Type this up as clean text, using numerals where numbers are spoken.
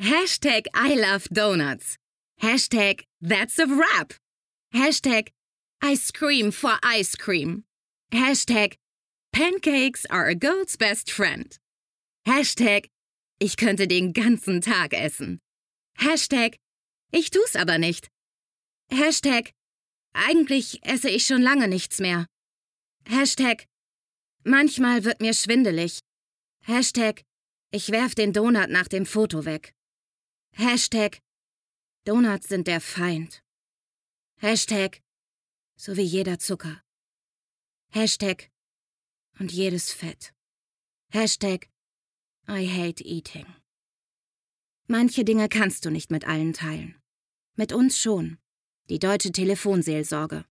Hashtag I love donuts. Hashtag that's a wrap. Hashtag I scream for ice cream. Hashtag pancakes are a girl's best friend. Hashtag ich könnte den ganzen Tag essen. Hashtag ich tu's aber nicht. Hashtag eigentlich esse ich schon lange nichts mehr. Hashtag manchmal wird mir schwindelig. Hashtag ich werf den Donut nach dem Foto weg. Hashtag Donuts sind der Feind. Hashtag so wie jeder Zucker. Hashtag und jedes Fett. Hashtag I hate eating. Manche Dinge kannst du nicht mit allen teilen. Mit uns schon. Die Deutsche Telefonseelsorge.